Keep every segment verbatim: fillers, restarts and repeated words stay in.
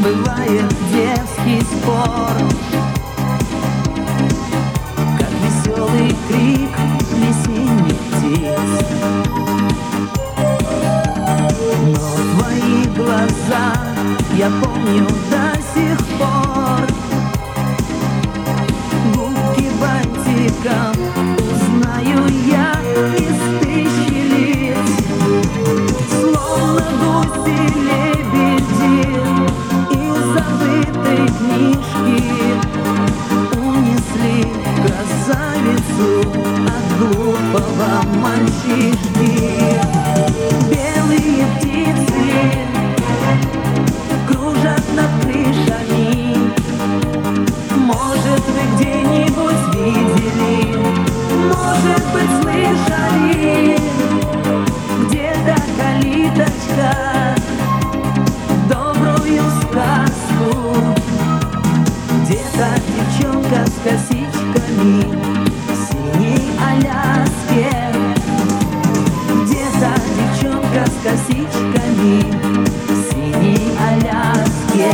бывает детский спор, как веселый крик весенних птиц. Но твои глаза я помню до сих пор, губки бантиком узнаю я из тысячи лиц. Словно гуси-лебеди из забытой книжки унесли красавицу от глупого мальчишки. Белые птицы кружат над крышами. Может, вы где-нибудь видели, может быть, слышали, где-то калиточка добрую сказку, где-то девчонка с косичками в синей Аляске, где-то девчонка с косичками в синей Аляске.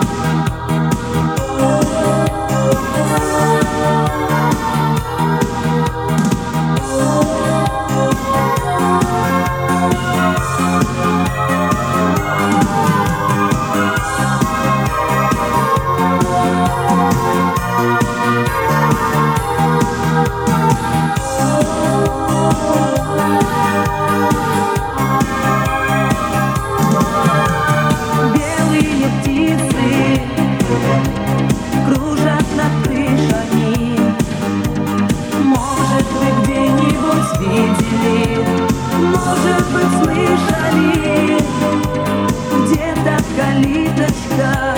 Кружат над крышами. Может, вы где-нибудь видели, может быть, слышали, где-то калиточка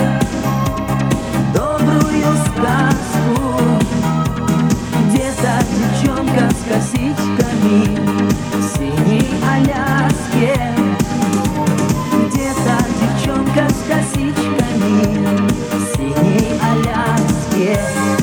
добрую сказку, где-то девчонка с косичками в синей Аляске, где-то девчонка с косичками в синей Аляске.